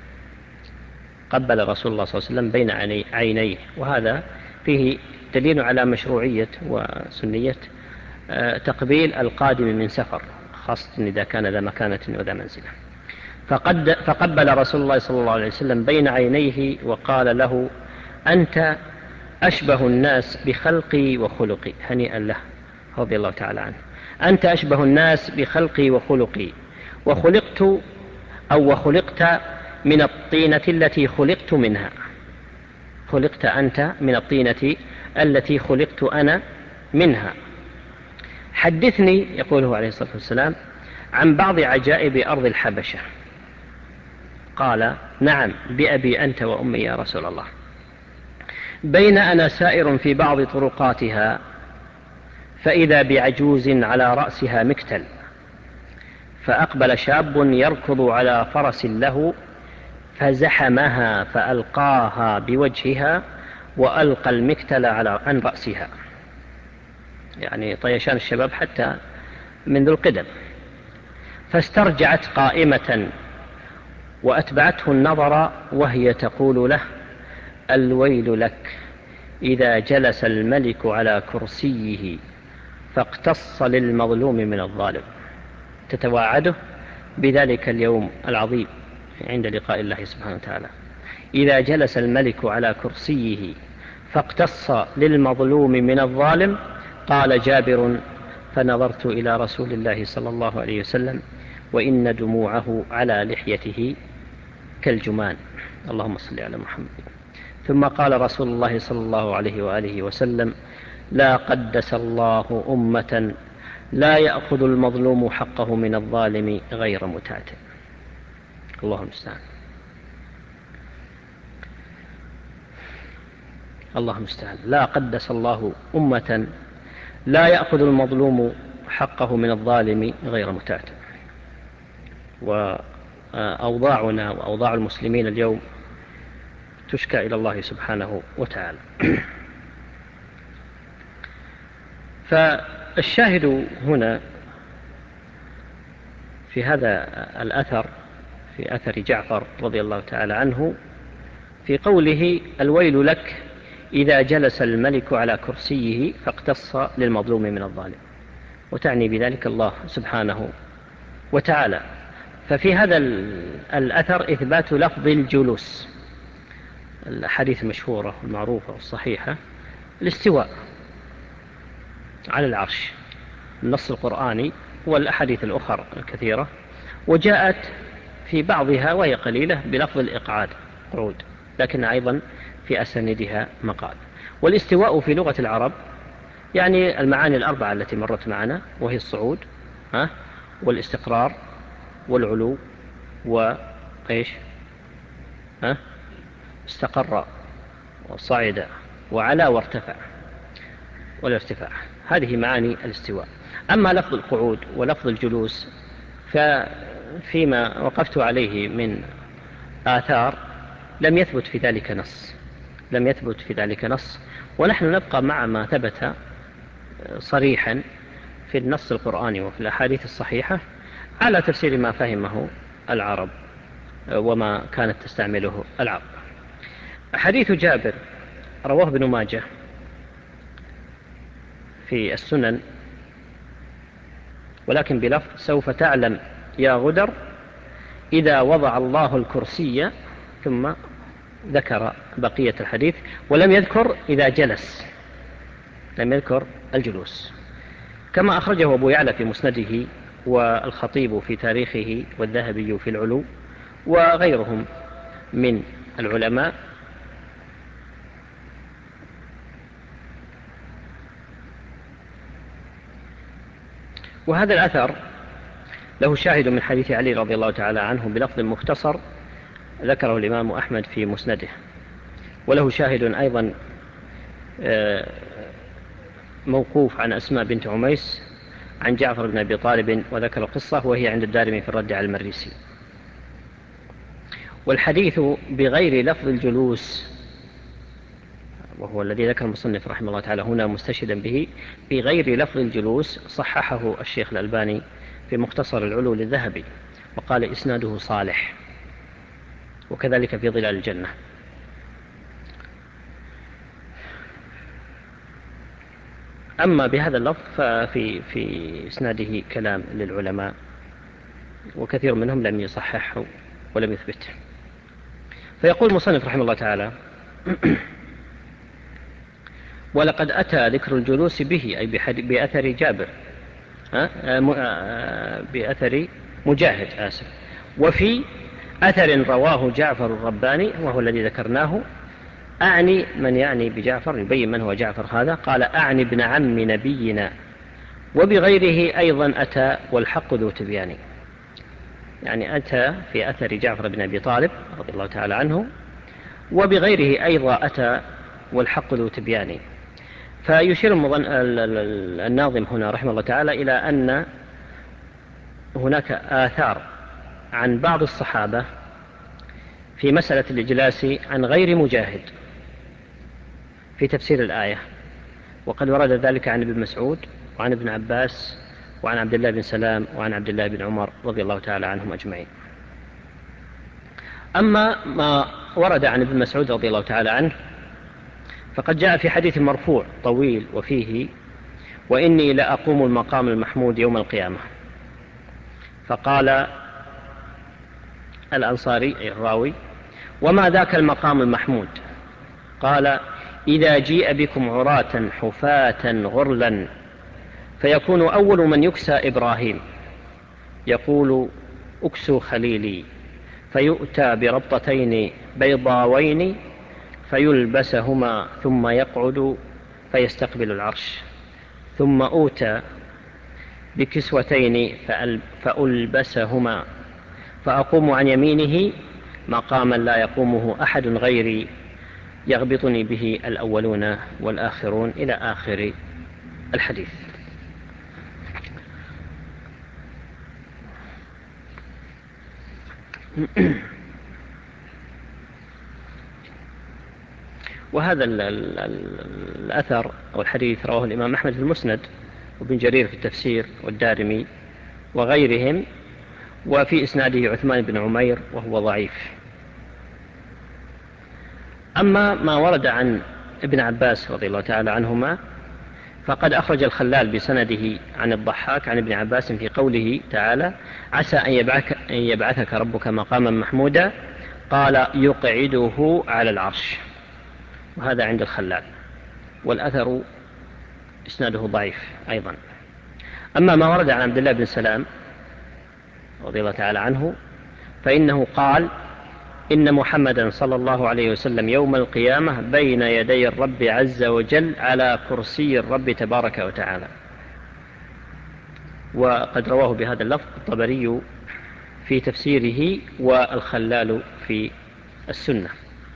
قبل رسول الله صلى الله عليه وسلم بين عينيه وهذا فيه دليل على مشروعية وسنية تقبيل القادم من سفر، خاصة إذا كان ذا مكانة وذا منزلة. فقد فقبل رسول الله صلى الله عليه وسلم بين عينيه وقال له: أنت أشبه الناس بخلقي وخلقي. هنيئا له رضي الله تعالى عنه. أنت أشبه الناس بخلقي وخلقي، وخلقت أو وخلقت من الطينة التي خلقت منها. خلقت أنت من الطينة التي خلقت أنا منها. حدثني، يقوله عليه الصلاة والسلام، عن بعض عجائب أرض الحبشة. قال: نعم، بأبي أنت وأمي يا رسول الله. بين أنا سائر في بعض طرقاتها فإذا بعجوز على رأسها مكتل، فأقبل شاب يركض على فرس له فزحمها فألقاها بوجهها وألقى المكتل على عن رأسها، يعني طيشان الشباب حتى منذ القدم، فاسترجعت قائمة وأتبعته النظر وهي تقول له: الويل لك إذا جلس الملك على كرسيه فاقتص للمظلوم من الظالم. تتواعده بذلك اليوم العظيم عند لقاء الله سبحانه وتعالى: إذا جلس الملك على كرسيه فاقتص للمظلوم من الظالم. قال جابر: فنظرت إلى رسول الله صلى الله عليه وسلم وإن دموعه على لحيته كالجمان. اللهم صل على محمد. ثم قال رسول الله صلى الله عليه وآله وسلم: لا قدس الله أمة لا يأخذ المظلوم حقه من الظالم غير متعتع. اللهم المستعان. اللهم المستعان. لا قدس الله أمة لا يأخذ المظلوم حقه من الظالم غير متعتع. وأوضاعنا وأوضاع المسلمين اليوم تشكى إلى الله سبحانه وتعالى. فالشاهد هنا في هذا الأثر، في أثر جعفر رضي الله تعالى عنه، في قوله: الويل لك إذا جلس الملك على كرسيه فاقتص للمظلوم من الظالم، وتعني بذلك الله سبحانه وتعالى. ففي هذا الأثر إثبات لفظ الجلوس. الحديث المشهورة والمعروفة والصحيحة الاستواء على العرش، النص القرآني والأحاديث الأخرى الكثيرة، وجاءت في بعضها وهي قليلة بلفظ الإقعاد قعود، لكن أيضا في أساندها مقال. والاستواء في لغة العرب يعني المعاني الأربعة التي مرت معنا، وهي الصعود ها والاستقرار والعلو وإيش ها استقر وصعد وعلى وارتفع والارتفاع. هذه معاني الاستواء. أما لفظ القعود ولفظ الجلوس ففيما وقفت عليه من آثار لم يثبت في ذلك نص لم يثبت في ذلك نص ونحن نبقى مع ما ثبت صريحا في النص القرآني وفي الأحاديث الصحيحة على تفسير ما فهمه العرب وما كانت تستعمله العرب. حديث جابر رواه ابن ماجه في السنن، ولكن بلفظ: سوف تعلم يا غدر إذا وضع الله الكرسي، ثم ذكر بقية الحديث ولم يذكر إذا جلس، لم يذكر الجلوس، كما أخرجه أبو يعلى في مسنده والخطيب في تاريخه والذهبي في العلو وغيرهم من العلماء. وهذا الأثر له شاهد من حديث علي رضي الله تعالى عنه بلفظ مختصر ذكره الإمام أحمد في مسنده، وله شاهد أيضا موقوف عن أسماء بنت عميس عن جعفر بن أبي طالب وذكر القصة، وهي عند الدارمي في الرد على المريسي. والحديث بغير لفظ الجلوس، وهو الذي ذكر المصنف رحمه الله تعالى هنا مستشهدا به، بغير لفظ الجلوس صححه الشيخ الألباني في مختصر العلو للذهبي وقال إسناده صالح، وكذلك في ظلال الجنة. أما بهذا اللفظ ففي في إسناده كلام للعلماء، وكثير منهم لم يصححه ولم يثبته. فيقول المصنف رحمه الله تعالى: ولقد أتى ذكر الجلوس به أي بأثر جابر بأثر مجاهد آسف وفي أثر رواه جعفر الرباني وهو الذي ذكرناه. أعني من يعني بجعفر، يبين من هو جعفر هذا، قال: أعني ابن عم نبينا. وبغيره أيضا أتى والحق ذو تبيان، يعني أتى في أثر جعفر بن أبي طالب رضي الله تعالى عنه، وبغيره أيضا أتى والحق ذو تبيان. فيشير الناظم هنا رحمه الله تعالى إلى أن هناك آثار عن بعض الصحابة في مسألة الإجلاس عن غير مجاهد في تفسير الآية، وقد ورد ذلك عن ابن مسعود وعن ابن عباس وعن عبد الله بن سلام وعن عبد الله بن عمر رضي الله تعالى عنهم أجمعين. أما ما ورد عن ابن مسعود رضي الله تعالى عنه فقد جاء في حديث مرفوع طويل وفيه: وإني لأقوم المقام المحمود يوم القيامة. فقال الأنصاري أي الراوي: وما ذاك المقام المحمود؟ قال: إذا جيء بكم عراة حفاة غرلا فيكون أول من يكسى إبراهيم يقول أكسوا خليلي، فيؤتى بربطتين بيضاوين فيلبسهما ثم يقعد فيستقبل العرش، ثم أوتى بكسوتين فألبسهما فأقوم عن يمينه مقاما لا يقومه أحد غيري يغبطني به الأولون والآخرون، إلى آخر الحديث. وهذا ال ال ال الأثر أو الحديث رواه الإمام أحمد في المسند، وابن جرير في التفسير، والدارمي وغيرهم، وفي إسناده عثمان بن عمير وهو ضعيف. أما ما ورد عن ابن عباس رضي الله تعالى عنهما فقد أخرج الخلال بسنده عن الضحاك عن ابن عباس في قوله تعالى: عسى أن يبعثك, أن يبعثك ربك مقاما محمودا، قال: يقعده على العرش. وهذا عند الخلال، والأثر إسناده ضعيف أيضا. أما ما ورد عن عبد الله بن سلام رضي الله تعالى عنه فإنه قال: إن محمدا صلى الله عليه وسلم يوم القيامة بين يدي الرب عز وجل على كرسي الرب تبارك وتعالى. وقد رواه بهذا اللفظ الطبري في تفسيره والخلال في السنة.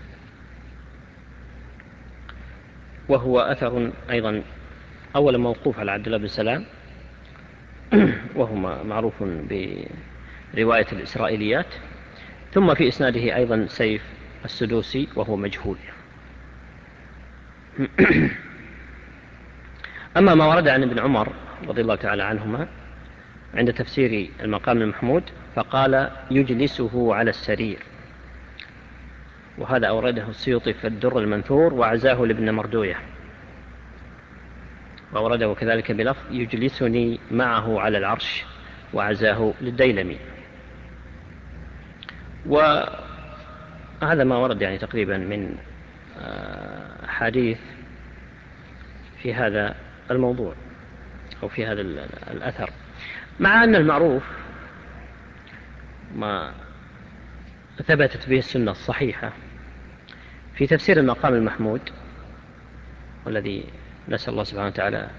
وهو أثر أيضا أولا موقوف على عبد الله بن سلام، وهو معروف برواية الإسرائيليات، ثم في إسناده أيضا سيف السدوسي وهو مجهول. أما ما ورد عن ابن عمر رضي الله تعالى عنهما عند تفسير المقام المحمود فقال: يجلسه على السرير. وهذا أورده السيوطي في الدر المنثور وعزاه لابن مردوية، وأورده كذلك بلفظ: يجلسني معه على العرش، وعزاه للديلمي. وهذا ما ورد يعني تقريبا من حديث في هذا الموضوع أو في هذا الأثر، مع أن المعروف ما ثبتت به السنة الصحيحة في تفسير المقام المحمود، والذي نسأل الله سبحانه وتعالى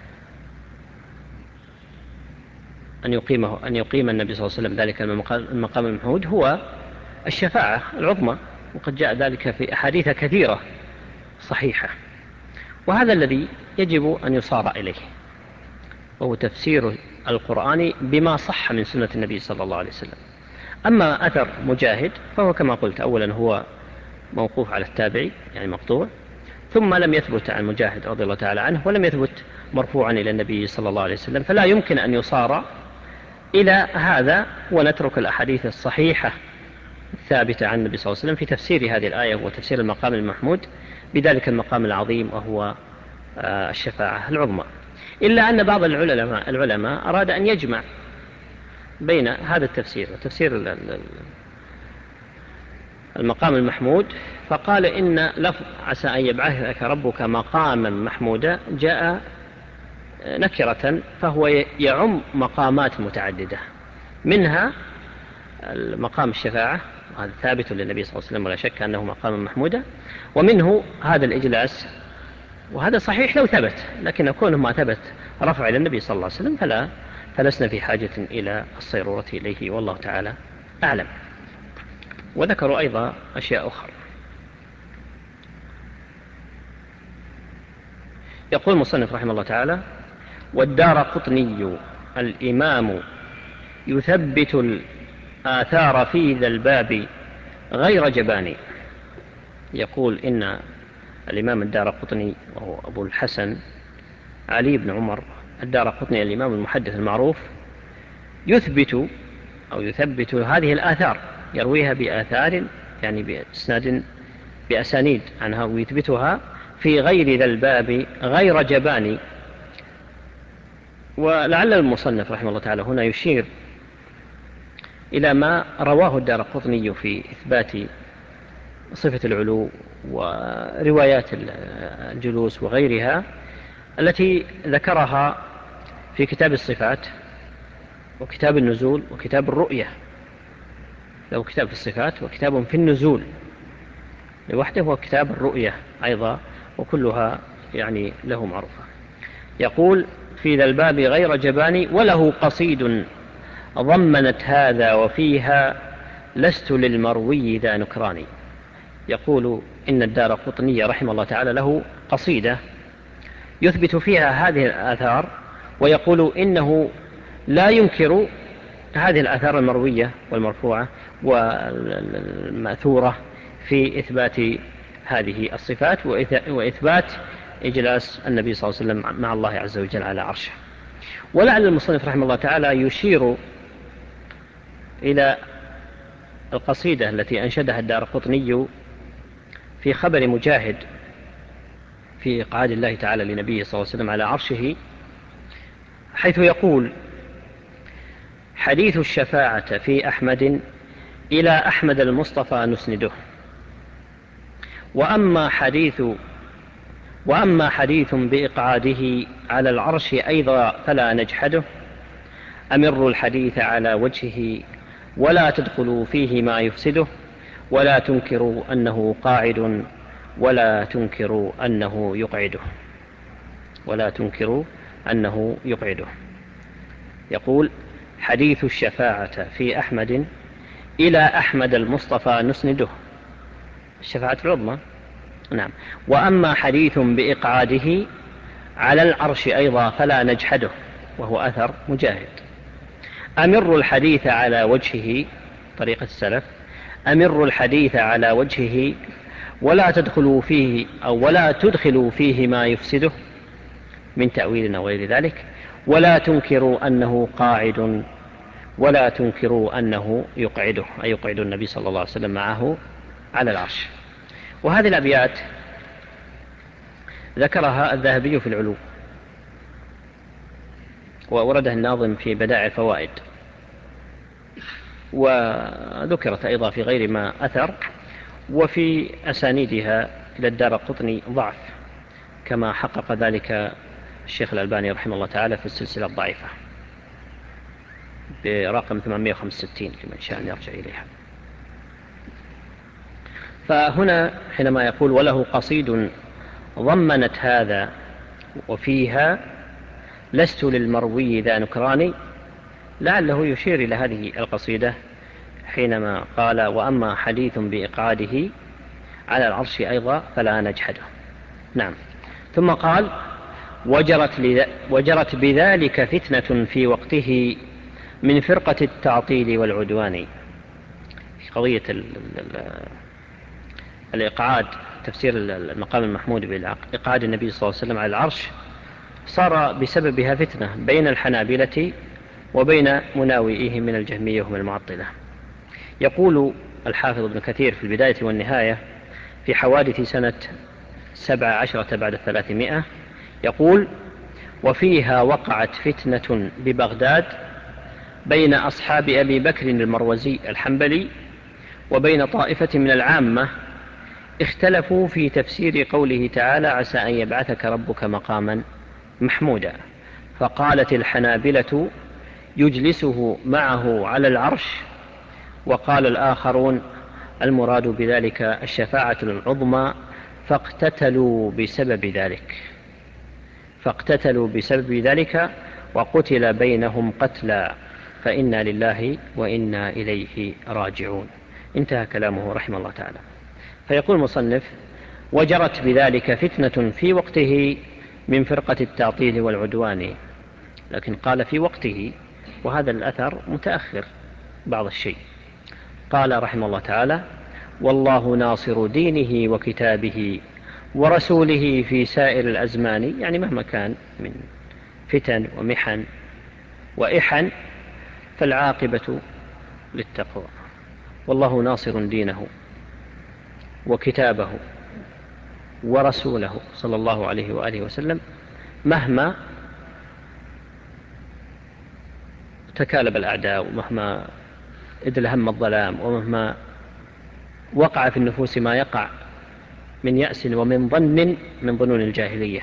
أن يقيمه أن يقيم النبي صلى الله عليه وسلم ذلك المقام المحمود، هو الشفاعة العظمى، وقد جاء ذلك في أحاديث كثيرة صحيحة. وهذا الذي يجب أن يصار إليه، وهو تفسير القرآن بما صح من سنة النبي صلى الله عليه وسلم. أما أثر مجاهد فهو كما قلت أولا هو موقوف على التابعي يعني مقطوع، ثم لم يثبت عن مجاهد رضي الله تعالى عنه، ولم يثبت مرفوعا إلى النبي صلى الله عليه وسلم، فلا يمكن أن يصار إلى هذا ونترك الأحاديث الصحيحة الثابتة عن النبي صلى الله عليه وسلم في تفسير هذه الآية وتفسير المقام المحمود بذلك المقام العظيم وهو الشفاعة العظمى. إلا أن بعض العلماء, العلماء أراد أن يجمع بين هذا التفسير وتفسير المقام المحمود، فقال إن لفظ عسى أن يبعثك ربك مقاما محمودا جاء نكرة، فهو يعم مقامات متعددة، منها المقام الشفاعة، وهذا ثابت للنبي صلى الله عليه وسلم ولا شك أنه مقام محمودا، ومنه هذا الإجلاس، وهذا صحيح لو ثبت، لكن كونه ما ثبت رفع إلى النبي صلى الله عليه وسلم فلا فلسنا في حاجة إلى الصيرورة إليه، والله تعالى أعلم. وذكروا أيضا أشياء أخرى. يقول المصنف رحمه الله تعالى: والدارقطني الإمام يثبت الآثار في ذا الباب غير جباني. يقول إن الإمام الدارقطني وهو أبو الحسن علي بن عمر الدارقطني الإمام المحدث المعروف يثبت أو يثبت هذه الآثار، يرويها بآثار يعني بإسناد بأسانيد عنها، ويثبتها في غير ذا الباب غير جباني. ولعل المصنف رحمه الله تعالى هنا يشير إلى ما رواه الدارقطني في إثبات صفة العلو وروايات الجلوس وغيرها التي ذكرها في كتاب الصفات وكتاب النزول وكتاب الرؤية، له كتاب في الصفات وكتاب في النزول لوحده وكتاب الرؤية أيضا، وكلها يعني له معروفة. يقول في ذا الباب غير جباني وله قصيد ضمنت هذا وفيها لست للمروي ذا نكراني. يقول إن الدارقطني رحمه الله تعالى له قصيدة يثبت فيها هذه الآثار، ويقول إنه لا ينكر هذه الآثار المروية والمرفوعة والمأثورة في إثبات هذه الصفات وإثبات إجلاس النبي صلى الله عليه وسلم مع الله عز وجل على عرشه. ولعل المصنف رحمه الله تعالى يشير إلى القصيدة التي أنشدها الدارقطني في خبر مجاهد في إقعاد الله تعالى لنبيه صلى الله عليه وسلم على عرشه، حيث يقول: حديث الشفاعة في أحمد إلى أحمد المصطفى نسنده، وأما حديث وأما حديث بإقعاده على العرش أيضا فلا نجحده، أمر الحديث على وجهه ولا تدخلوا فيه ما يفسده، ولا تنكروا أنه قاعد ولا تنكروا أنه يقعده ولا تنكروا أنه يقعده. يقول: حديث الشفاعة في أحمد إلى أحمد المصطفى نسنده، الشفاعة العظمى، نعم. وأما حديث بإقعاده على العرش أيضا فلا نجحده، وهو أثر مجاهد. أمر الحديث على وجهه، طريقة السلف، أمر الحديث على وجهه ولا تدخلوا فيه أو ولا تدخلوا فيه ما يفسده من تأويل أو غير ذلك، ولا تنكروا أنه قاعد ولا تنكروا أنه يقعده، أي يقعد النبي صلى الله عليه وسلم معه على العرش. وهذه الأبيات ذكرها الذهبي في العلوم، وأوردها الناظم في بدائع الفوائد، وذكرت أيضا في غير ما أثر، وفي أسانيدها إلى الدارقطني ضعف، كما حقق ذلك الشيخ الألباني رحمه الله تعالى في السلسلة الضعيفة برقم ثمانمائة وخمسة وستين لمن شاء أن يرجع إليها. فهنا حينما يقول وله قصيد ضمنت هذا وفيها لست للمروي ذا نكراني، لعله يشير إلى هذه القصيدة حينما قال: وأما حديث بإقعاده على العرش أيضا فلا نجحده. نعم. ثم قال: وجرت, وجرت بذلك فتنة في وقته من فرقة التعطيل والعدوان. في قضية ال ال الإقعاد، تفسير المقام المحمود بإقعاد النبي صلى الله عليه وسلم على العرش، صار بسببها فتنة بين الحنابلة وبين مناوئيه من الجهمية وهم المعطلة. يقول الحافظ ابن كثير في البداية والنهاية في حوادث سنة سبع عشرة بعد الثلاثمائة، يقول: وفيها وقعت فتنة ببغداد بين أصحاب أبي بكر المروزي الحنبلي وبين طائفة من العامة، اختلفوا في تفسير قوله تعالى: عسى أن يبعثك ربك مقاما محمودا. فقالت الحنابلة: يجلسه معه على العرش، وقال الآخرون: المراد بذلك الشفاعة العظمى، فاقتتلوا بسبب ذلك فاقتتلوا بسبب ذلك وقتل بينهم قتلا، فإنا لله وإنا إليه راجعون. انتهى كلامه رحمه الله تعالى. فيقول المصنف: وجرت بذلك فتنة في وقته من فرقة التعطيل والعدوان، لكن قال في وقته، وهذا الأثر متأخر بعض الشيء. قال رحمه الله تعالى: والله ناصر دينه وكتابه ورسوله في سائر الأزمان، يعني مهما كان من فتن ومحن وإحن فالعاقبة للتقوى. والله ناصر دينه وكتابه ورسوله صلى الله عليه وآله وسلم مهما تكالب الأعداء، ومهما ادل هم الظلام، ومهما وقع في النفوس ما يقع من يأس ومن ظن من ظنون الجاهلية.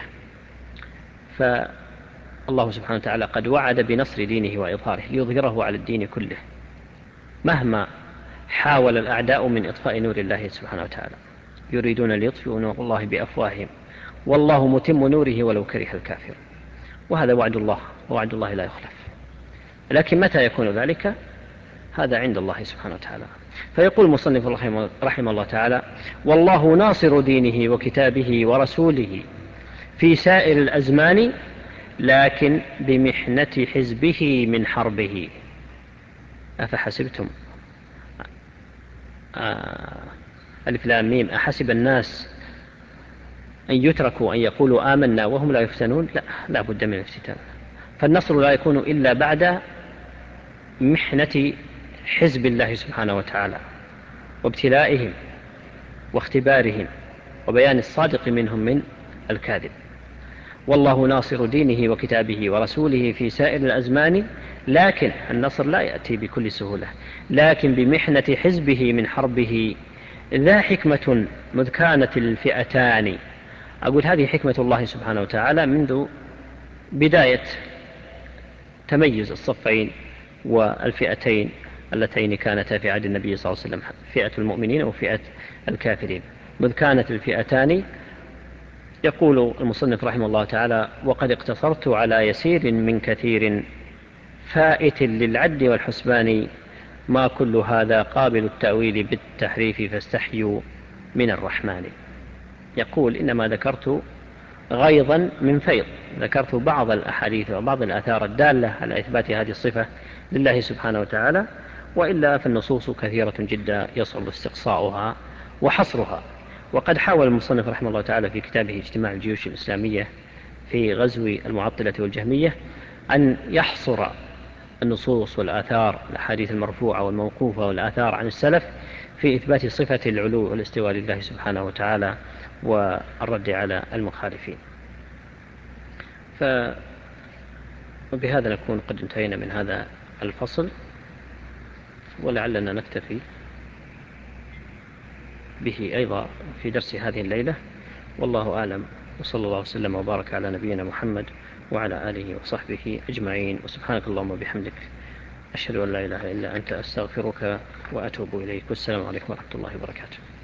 فالله سبحانه وتعالى قد وعد بنصر دينه وإظهاره ليظهره على الدين كله مهما حاول الأعداء من إطفاء نور الله سبحانه وتعالى. يريدون ليطفئوا نور الله بأفواههم والله متم نوره ولو كره الكافر. وهذا وعد الله، ووعد الله لا يخلف. لكن متى يكون ذلك؟ هذا عند الله سبحانه وتعالى. فيقول المصنف رحمه الله تعالى: والله ناصر دينه وكتابه ورسوله في سائر الأزمان لكن بمحنة حزبه من حربه. أفحسبتم آه ألف لام ميم أحسب الناس أن يتركوا أن يقولوا آمنا وهم لا يفتنون؟ لا، لا بد من الافتتان. فالنصر لا يكون إلا بعد محنة حزب الله سبحانه وتعالى وابتلائهم واختبارهم وبيان الصادق منهم من الكاذب. والله ناصر دينه وكتابه ورسوله في سائر الأزمان لكن النصر لا يأتي بكل سهولة، لكن بمحنة حزبه من حربه ذا حكمة مذ كانت الفئتان. أقول هذه حكمة الله سبحانه وتعالى منذ بداية تميز الصفين والفئتين اللتين كانتا في عهد النبي صلى الله عليه وسلم، فئة المؤمنين وفئة الكافرين. مذ كانت الفئتان، يقول المصنف رحمه الله تعالى: وقد اقتصرت على يسير من كثير فائت للعد والحسبان، ما كل هذا قابل التأويل بالتحريف فاستحيوا من الرحمن. يقول: إنما ذكرت غيظا من فيض، ذكرت بعض الأحاديث وبعض الآثار الدالة على إثبات هذه الصفة لله سبحانه وتعالى، وإلا فالنصوص كثيرة جدا يصعب استقصاؤها وحصرها. وقد حاول المصنف رحمه الله تعالى في كتابه اجتماع الجيوش الإسلامية في غزو المعطلة والجهمية أن يحصر النصوص والآثار الأحاديث المرفوعة والموقوفة والآثار عن السلف في إثبات صفة العلو والاستواء لله سبحانه وتعالى والرد على المخالفين. وبهذا نكون قد انتهينا من هذا الفصل، ولعلنا نكتفي به أيضا في درس هذه الليلة، والله أعلم. وصلى الله وسلم وبارك على نبينا محمد وعلى آله وصحبه أجمعين. وسبحانك اللهم وبحمدك أشهد أن لا إله إلا أنت أستغفرك وأتوب إليك. والسلام عليكم ورحمة الله وبركاته.